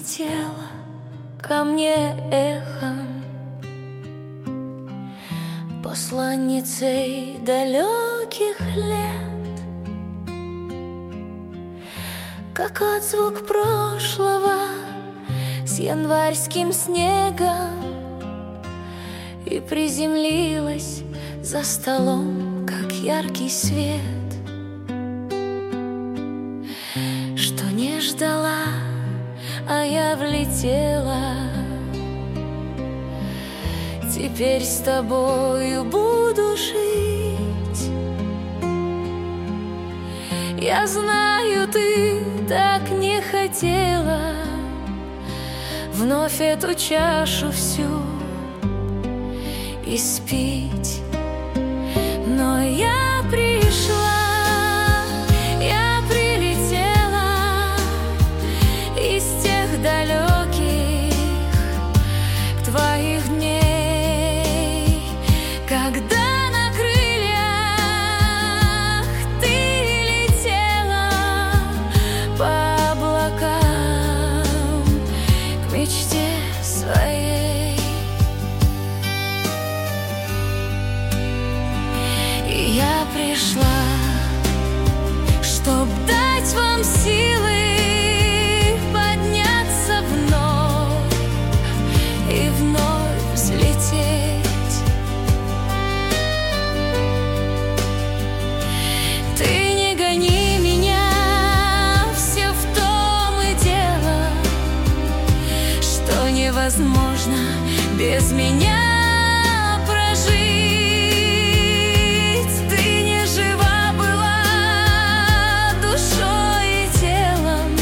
влетела ко мне эхом, посланницей далеких лет, как отзвук прошлого с январским снегом, и приземлилась за столом, как яркий свет, что не ждала, а я влетела. Теперь с тобою буду жить. Я знаю, ты так не хотела вновь эту чашу всю испить, но я пришла, я прилетела из тех далеких твоих дней, когда на крыльях ты летела по облакам к мечте своей. И я пришла, чтоб дать вам силы подняться вновь и вновь взлететь. Ты не гони меня, все в том и дело, что невозможно без меня прожить. Ты не жива была душой и телом.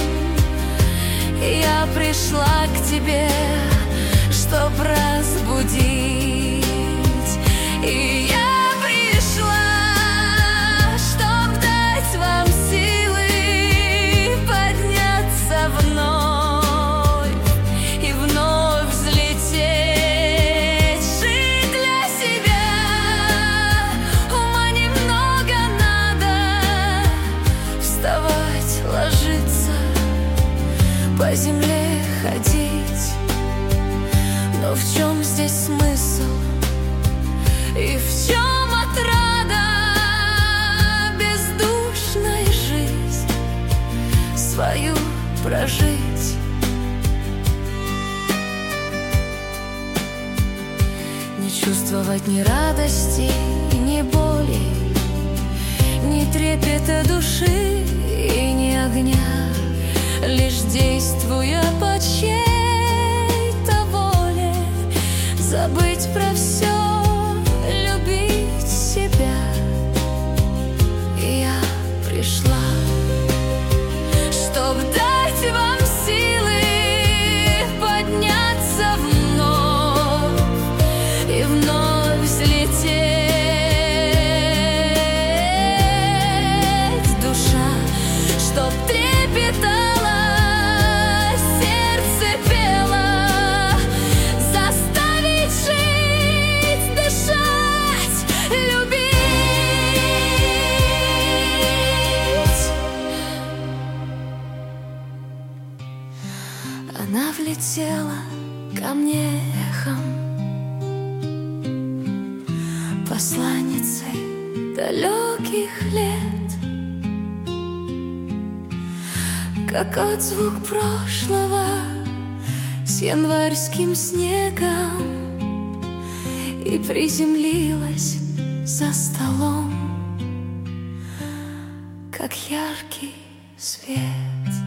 Я пришла к тебе, чтоб разбудить. И я пришла, чтоб дать вам силы подняться вновь и вновь взлететь. Жить для себя ума немного надо, вставать, ложиться, по земле ходить. Но в чем здесь смысл и в чем отрада бездушной жизнь свою прожить? Не чувствовать ни радости, ни боли, ни трепета души и ни огня, лишь действуя по чьей-то воле, забыть про все, любить себя. И я пришла, чтоб дать вам силы подняться вновь и вновь взлететь. Душа, чтоб трепетала, сердце пело, заставить жить, дышать, любить. Она влетела ко мне эхом, посланницей далеких лет, как отзвук прошлого с январским снегом, и приземлилась за столом, как яркий свет.